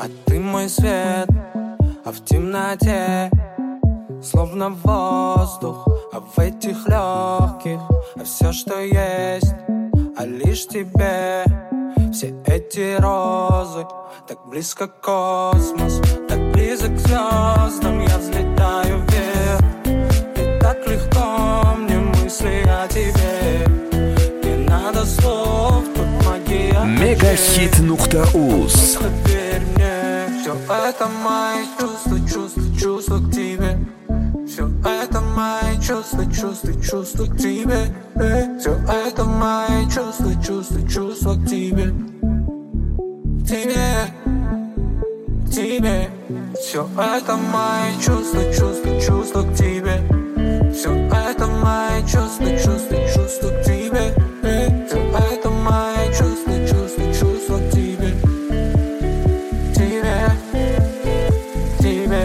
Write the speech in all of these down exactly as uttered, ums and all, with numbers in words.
а ты мой свет. А в темноте словно воздух, а в этих легких а все, что есть, а лишь тебе. Все эти розы, так близко космос, так близок к звездам. Я взлетаю вверх, и так легко мне мысли о тебе. Не надо слов, тут магия. Мегахит нукта уз. Только верь мне, все это мои чувства, чувства, чувства к тебе. Все это мои чувства, чувства, чувства к тебе. Все это мои чувства, чувства, чувства к тебе. К тебе, к тебе. Все это мои чувства, чувства, чувства к тебе. Все это мои чувства, чувства, чувства к тебе. Все это мои чувства, чувства, чувства к тебе. К тебе, к тебе.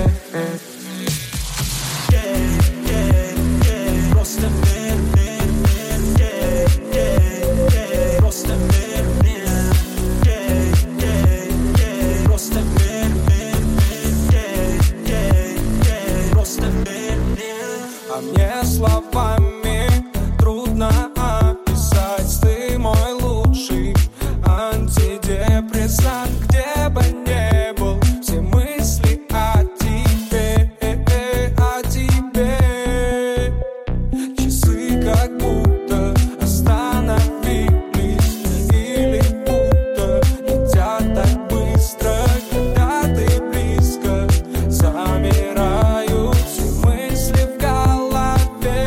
А мне словами трудно описать. Ты мой лучший антидепрессант. Где бы ни был, все мысли о тебе, о тебе. Часы как будто остановились, или будто летят так быстро. Когда ты близко, замирают все мысли в голове.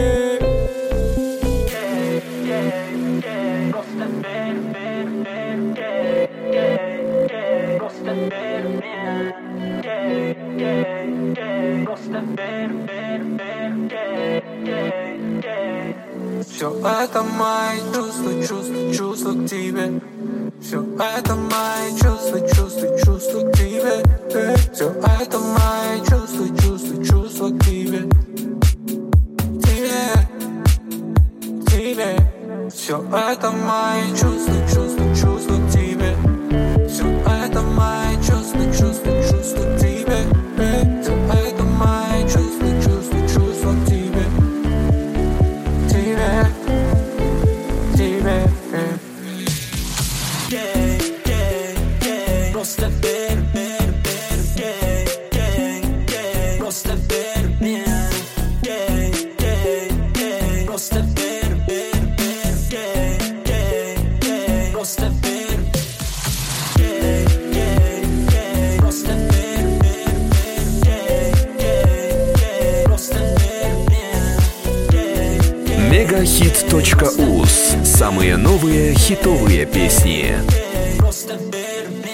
Все это мои чувства, чувства, чувства к тебе. Все это мои чувства, чувства, чувства к тебе. Все это мои чувства, чувства, чувства к тебе. К тебе, к тебе. Все это мои чувства, чувства, чувства к тебе. Все это мои чувства, чувства, чувства к тебе. Все это мои чувства, чувства, чувства к тебе. К тебе, к тебе. Просто верь, верь, верь, верь, просто верь мне. Просто верь, верь, верь, просто верь. Просто верь, верь, верь, просто верь мне. Мегахит точка уз. Самые новые хитовые песни. Просто верь мне.